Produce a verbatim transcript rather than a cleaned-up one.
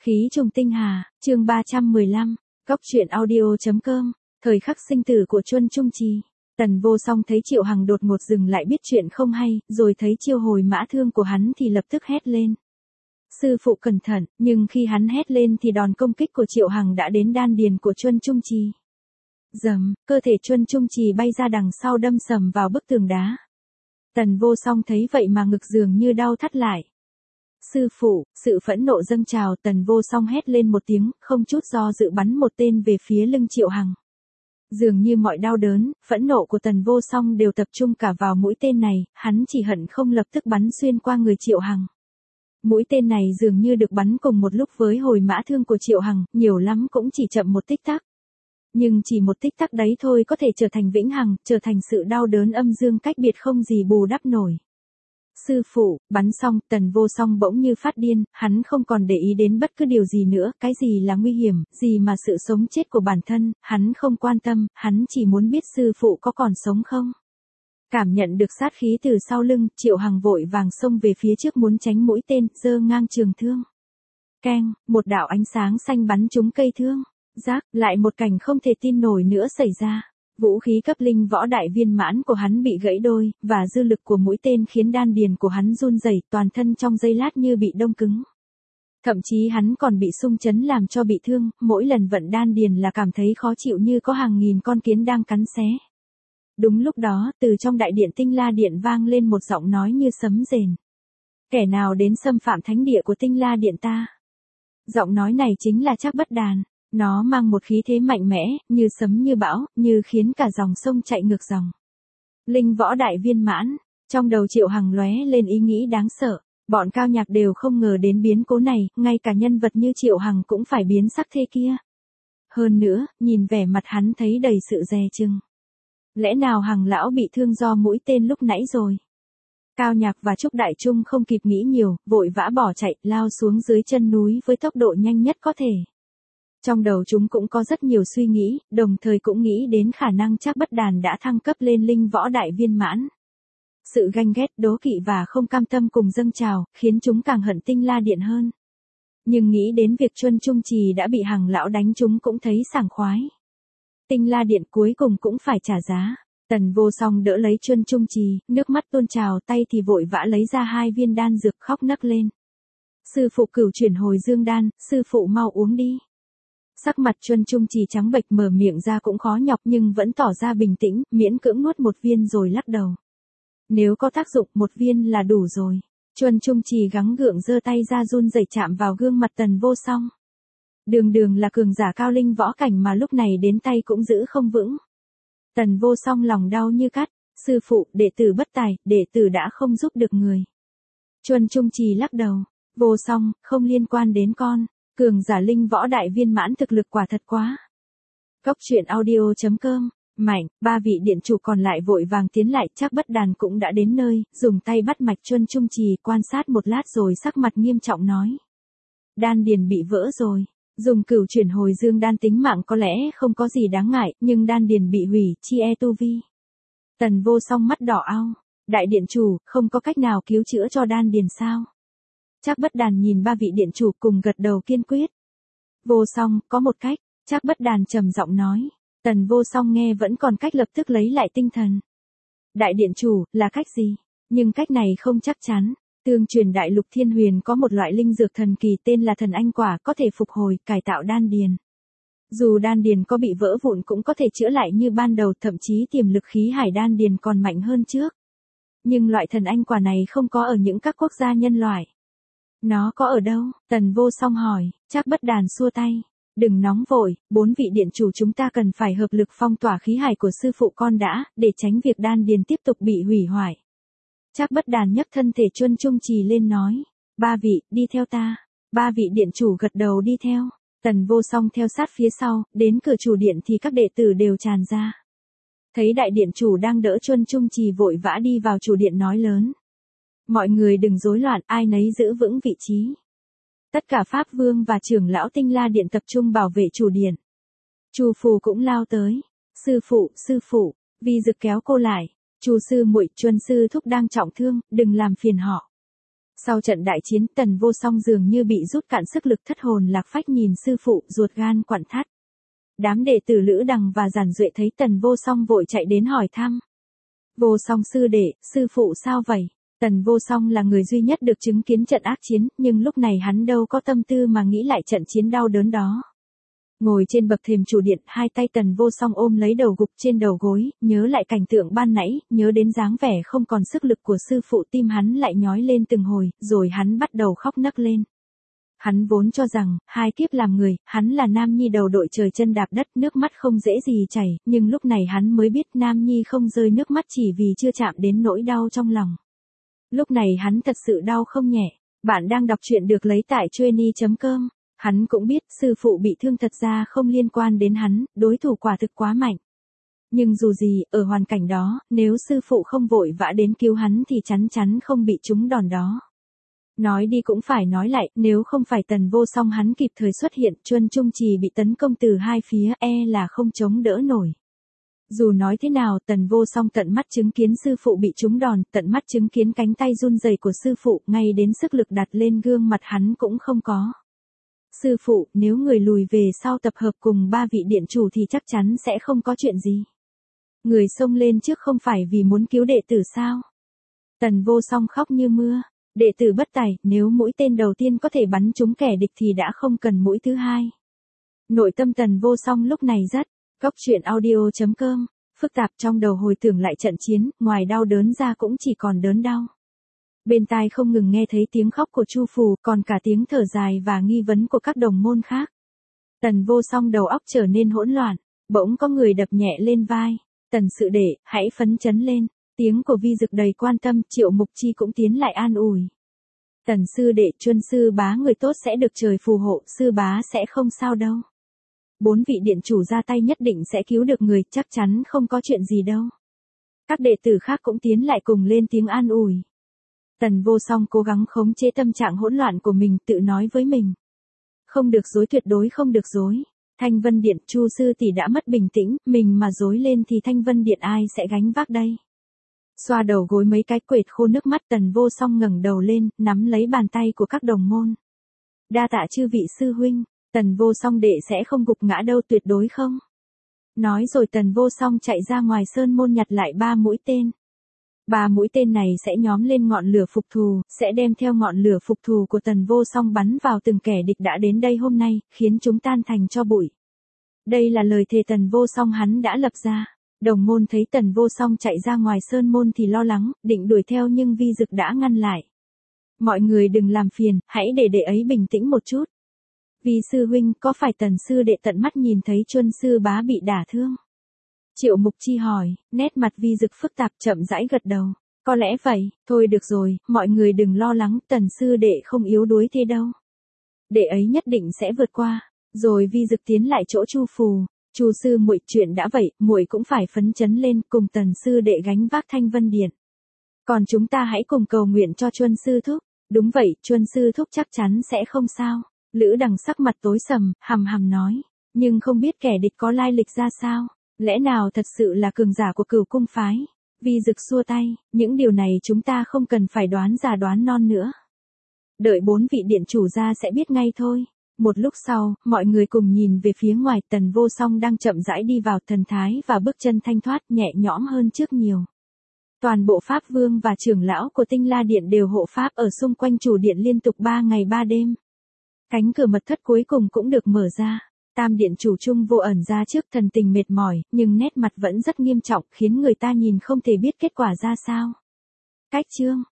Khí trùng tinh hà, chương ba trăm mười lăm, Cóc truyện audio.com, thời khắc sinh tử của Chuân Trung Trì. Tần Vô Song thấy Triệu Hằng đột ngột dừng lại biết chuyện không hay, rồi thấy chiêu hồi mã thương của hắn thì lập tức hét lên. Sư phụ cẩn thận, nhưng khi hắn hét lên thì đòn công kích của Triệu Hằng đã đến đan điền của Chuân Trung Trì. Dầm, cơ thể Chuân Trung Trì bay ra đằng sau đâm sầm vào bức tường đá. Tần Vô Song thấy vậy mà ngực dường như đau thắt lại. Sư phụ, sự phẫn nộ dâng trào, Tần Vô Song hét lên một tiếng, không chút do dự bắn một tên về phía lưng Triệu Hằng. Dường như mọi đau đớn, phẫn nộ của Tần Vô Song đều tập trung cả vào mũi tên này, hắn chỉ hận không lập tức bắn xuyên qua người Triệu Hằng. Mũi tên này dường như được bắn cùng một lúc với hồi mã thương của Triệu Hằng, nhiều lắm cũng chỉ chậm một tích tắc. Nhưng chỉ một tích tắc đấy thôi có thể trở thành vĩnh hằng, trở thành sự đau đớn âm dương cách biệt không gì bù đắp nổi. Sư phụ, bắn xong, Tần Vô Song bỗng như phát điên, hắn không còn để ý đến bất cứ điều gì nữa, cái gì là nguy hiểm, gì mà sự sống chết của bản thân, hắn không quan tâm, hắn chỉ muốn biết sư phụ có còn sống không. Cảm nhận được sát khí từ sau lưng, Triệu Hằng vội vàng xông về phía trước muốn tránh mũi tên, giơ ngang trường thương. Keng, một đạo ánh sáng xanh bắn trúng cây thương. Rác, lại một cảnh không thể tin nổi nữa xảy ra. Vũ khí cấp linh võ đại viên mãn của hắn bị gãy đôi, và dư lực của mũi tên khiến đan điền của hắn run rẩy, toàn thân trong giây lát như bị đông cứng. Thậm chí hắn còn bị xung chấn làm cho bị thương, mỗi lần vận đan điền là cảm thấy khó chịu như có hàng nghìn con kiến đang cắn xé. Đúng lúc đó, từ trong đại điện Tinh La Điện vang lên một giọng nói như sấm rền. Kẻ nào đến xâm phạm thánh địa của Tinh La Điện ta? Giọng nói này chính là Trác Bất Đàn. Nó mang một khí thế mạnh mẽ, như sấm như bão, như khiến cả dòng sông chạy ngược dòng. Linh võ đại viên mãn, trong đầu Triệu Hằng lóe lên ý nghĩ đáng sợ, bọn Cao Nhạc đều không ngờ đến biến cố này, ngay cả nhân vật như Triệu Hằng cũng phải biến sắc thế kia. Hơn nữa, nhìn vẻ mặt hắn thấy đầy sự dè chừng. Lẽ nào Hằng lão bị thương do mũi tên lúc nãy rồi? Cao Nhạc và Trúc Đại Trung không kịp nghĩ nhiều, vội vã bỏ chạy, lao xuống dưới chân núi với tốc độ nhanh nhất có thể. Trong đầu chúng cũng có rất nhiều suy nghĩ, đồng thời cũng nghĩ đến khả năng Trác Bất Đàn đã thăng cấp lên linh võ đại viên mãn. Sự ganh ghét, đố kỵ và không cam tâm cùng dâng trào, khiến chúng càng hận Tinh La Điện hơn. Nhưng nghĩ đến việc Chuân Trung Trì đã bị Hằng lão đánh chúng cũng thấy sảng khoái. Tinh La Điện cuối cùng cũng phải trả giá. Tần Vô Song đỡ lấy Chuân Trung Trì, nước mắt tuôn trào, tay thì vội vã lấy ra hai viên đan dược, khóc nấc lên. Sư phụ cửu chuyển hồi dương đan, sư phụ mau uống đi. Sắc mặt Chuân Trung Trì trắng bệch, mở miệng ra cũng khó nhọc nhưng vẫn tỏ ra bình tĩnh, miễn cưỡng nuốt một viên rồi lắc đầu. Nếu có tác dụng một viên là đủ rồi. Chuân Trung Trì gắng gượng giơ tay ra run rẩy chạm vào gương mặt Tần Vô Song. Đường đường là cường giả cao linh võ cảnh mà lúc này đến tay cũng giữ không vững. Tần Vô Song lòng đau như cắt, sư phụ, đệ tử bất tài, đệ tử đã không giúp được người. Chuân Trung Trì lắc đầu, Vô Song, không liên quan đến con. Cường giả linh võ đại viên mãn thực lực quả thật quá. Cóc truyện audio.com, Mạnh, ba vị điện chủ còn lại vội vàng tiến lại, Trác Bất Đàn cũng đã đến nơi, dùng tay bắt mạch Chuân Trung Trì, quan sát một lát rồi sắc mặt nghiêm trọng nói. Đan điền bị vỡ rồi, dùng cửu chuyển hồi dương đan tính mạng có lẽ không có gì đáng ngại, nhưng đan điền bị hủy, chi e tu vi. Tần Vô Song mắt đỏ ao, đại điện chủ, không có cách nào cứu chữa cho đan điền sao? Trác Bất Đàn nhìn ba vị điện chủ cùng gật đầu kiên quyết. Vô Song, có một cách, Trác Bất Đàn trầm giọng nói. Tần Vô Song nghe vẫn còn cách lập tức lấy lại tinh thần. Đại điện chủ, là cách gì? Nhưng cách này không chắc chắn. Tương truyền đại lục thiên huyền có một loại linh dược thần kỳ tên là thần anh quả, có thể phục hồi, cải tạo đan điền. Dù đan điền có bị vỡ vụn cũng có thể chữa lại như ban đầu, thậm chí tiềm lực khí hải đan điền còn mạnh hơn trước. Nhưng loại thần anh quả này không có ở những các quốc gia nhân loại. Nó có ở đâu? Tần Vô Song hỏi. Trác Bất Đàn xua tay. Đừng nóng vội, bốn vị điện chủ chúng ta cần phải hợp lực phong tỏa khí hải của sư phụ con đã, để tránh việc đan điền tiếp tục bị hủy hoại. Trác Bất Đàn nhấc thân thể Chuân Trung Trì lên nói. Ba vị, đi theo ta. Ba vị điện chủ gật đầu đi theo. Tần Vô Song theo sát phía sau, đến cửa chủ điện thì các đệ tử đều tràn ra. Thấy đại điện chủ đang đỡ Chuân Trung Trì vội vã đi vào chủ điện nói lớn. Mọi người đừng rối loạn, ai nấy giữ vững vị trí. Tất cả pháp vương và trưởng lão Tinh La Điện tập trung bảo vệ chủ điện. Chu Phù cũng lao tới. Sư phụ, sư phụ, Vi Dực kéo cô lại. Chu sư muội, Chuân sư thúc đang trọng thương, đừng làm phiền họ. Sau trận đại chiến, Tần Vô Song dường như bị rút cạn sức lực, thất hồn lạc phách nhìn sư phụ, ruột gan quặn thắt. Đám đệ tử Lữ Đằng và Giản Duệ thấy Tần Vô Song vội chạy đến hỏi thăm. Vô Song sư đệ, sư phụ sao vậy? Tần Vô Song là người duy nhất được chứng kiến trận ác chiến, nhưng lúc này hắn đâu có tâm tư mà nghĩ lại trận chiến đau đớn đó. Ngồi trên bậc thềm chủ điện, hai tay Tần Vô Song ôm lấy đầu gục trên đầu gối, nhớ lại cảnh tượng ban nãy, nhớ đến dáng vẻ không còn sức lực của sư phụ, tim hắn lại nhói lên từng hồi, rồi hắn bắt đầu khóc nấc lên. Hắn vốn cho rằng, hai kiếp làm người, hắn là nam nhi đầu đội trời chân đạp đất, nước mắt không dễ gì chảy, nhưng lúc này hắn mới biết nam nhi không rơi nước mắt chỉ vì chưa chạm đến nỗi đau trong lòng. Lúc này hắn thật sự đau không nhẹ. Bạn đang đọc truyện được lấy tại chueny chấm com. Hắn cũng biết sư phụ bị thương thật ra không liên quan đến hắn, đối thủ quả thực quá mạnh. Nhưng dù gì, ở hoàn cảnh đó, nếu sư phụ không vội vã đến cứu hắn thì chắn chắn không bị trúng đòn đó. Nói đi cũng phải nói lại, nếu không phải Tần Vô Song hắn kịp thời xuất hiện, Chuân Trung Trì bị tấn công từ hai phía, e là không chống đỡ nổi. Dù nói thế nào, Tần Vô Song tận mắt chứng kiến sư phụ bị trúng đòn, tận mắt chứng kiến cánh tay run rẩy của sư phụ, ngay đến sức lực đặt lên gương mặt hắn cũng không có. Sư phụ, nếu người lùi về sau tập hợp cùng ba vị điện chủ thì chắc chắn sẽ không có chuyện gì. Người xông lên trước không phải vì muốn cứu đệ tử sao? Tần Vô Song khóc như mưa. Đệ tử bất tài, nếu mũi tên đầu tiên có thể bắn trúng kẻ địch thì đã không cần mũi thứ hai. Nội tâm Tần Vô Song lúc này rất, góc truyện audio chấm com, phức tạp, trong đầu hồi tưởng lại trận chiến, ngoài đau đớn ra cũng chỉ còn đớn đau. Bên tai không ngừng nghe thấy tiếng khóc của Chu Phù, còn cả tiếng thở dài và nghi vấn của các đồng môn khác. Tần Vô Song đầu óc trở nên hỗn loạn, bỗng có người đập nhẹ lên vai. Tần sự đệ, hãy phấn chấn lên. Tiếng của Vi Dực đầy quan tâm, Triệu Mục Chi cũng tiến lại an ủi. Tần sư đệ, Chuân sư bá người tốt sẽ được trời phù hộ, sư bá sẽ không sao đâu. Bốn vị điện chủ ra tay nhất định sẽ cứu được người, chắc chắn không có chuyện gì đâu. Các đệ tử khác cũng tiến lại cùng lên tiếng an ủi. Tần Vô Song cố gắng khống chế tâm trạng hỗn loạn của mình, tự nói với mình. Không được dối, tuyệt đối không được dối. Thanh Vân Điện, Chu sư tỷ đã mất bình tĩnh, mình mà dối lên thì Thanh Vân Điện ai sẽ gánh vác đây? Xoa đầu gối mấy cái quệt khô nước mắt, Tần Vô Song ngẩng đầu lên, nắm lấy bàn tay của các đồng môn. Đa tạ chư vị sư huynh, Tần Vô Song đệ sẽ không gục ngã đâu, tuyệt đối không. Nói rồi Tần Vô Song chạy ra ngoài sơn môn nhặt lại ba mũi tên. Ba mũi tên này sẽ nhóm lên ngọn lửa phục thù, sẽ đem theo ngọn lửa phục thù của Tần Vô Song bắn vào từng kẻ địch đã đến đây hôm nay, khiến chúng tan thành tro bụi. Đây là lời thề Tần Vô Song hắn đã lập ra. Đồng môn thấy Tần Vô Song chạy ra ngoài sơn môn thì lo lắng, định đuổi theo nhưng Vi Dực đã ngăn lại. Mọi người đừng làm phiền, hãy để đệ ấy bình tĩnh một chút. Vi sư huynh, có phải Tần sư đệ tận mắt nhìn thấy Chuân sư bá bị đả thương? Triệu Mục Chi hỏi, nét mặt Vi Dực phức tạp, chậm rãi gật đầu. Có lẽ vậy, thôi được rồi, mọi người đừng lo lắng, Tần sư đệ không yếu đuối thế đâu. Đệ ấy nhất định sẽ vượt qua. Rồi Vi Dực tiến lại chỗ Chu Phù. Chu sư muội, chuyện đã vậy, muội cũng phải phấn chấn lên, cùng Tần sư đệ gánh vác Thanh Vân Điện. Còn chúng ta hãy cùng cầu nguyện cho Chuân sư thúc. Đúng vậy, Chuân sư thúc chắc chắn sẽ không sao. Lữ Đằng sắc mặt tối sầm, hằm hằm nói, nhưng không biết kẻ địch có lai lịch ra sao, lẽ nào thật sự là cường giả của Cửu cung phái? Vi Dực xua tay, những điều này chúng ta không cần phải đoán già đoán non nữa. Đợi bốn vị điện chủ ra sẽ biết ngay thôi. Một lúc sau, mọi người cùng nhìn về phía ngoài, Tần Vô Song đang chậm rãi đi vào, thần thái và bước chân thanh thoát, nhẹ nhõm hơn trước nhiều. Toàn bộ Pháp Vương và trưởng lão của Tinh La Điện đều hộ Pháp ở xung quanh chủ điện liên tục ba ngày ba đêm. Cánh cửa mật thất cuối cùng cũng được mở ra. Tam điện chủ Trung Vô ẩn ra trước, thần tình mệt mỏi, nhưng nét mặt vẫn rất nghiêm trọng, khiến người ta nhìn không thể biết kết quả ra sao. Cách chương